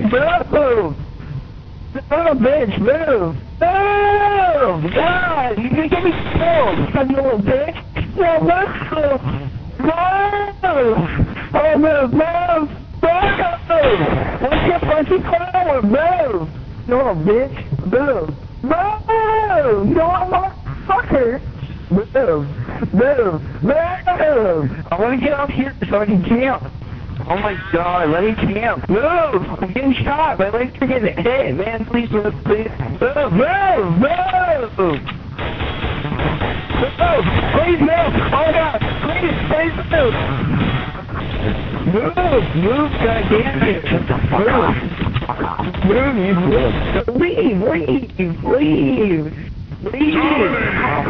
Move! Oh, bitch, move! Move! God, you can get me killed, son of a little bitch! No, move! Move! Oh, move, move! Move! What's your fucking power? Move! No, bitch, move! Move! You don't want fucker! Move! Move! Move! I want to get up here so I can camp! Oh my god, let me camp. Move! I'm getting shot. My legs are getting hit. Man, please move, please. Move! Move! Move! Move! Please move! Oh god! Please move! Move! Move, goddammit! Shut the fuck up. Move, you move! Leave! Leave! Leave! Leave!